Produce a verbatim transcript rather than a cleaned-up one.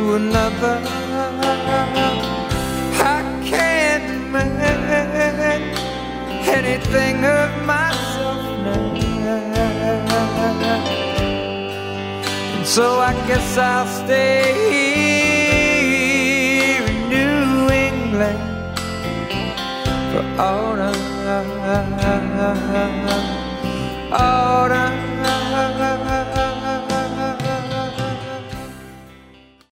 another. I can't make anything of myself now, and so I guess I'll stay here in New England for autumn, autumn.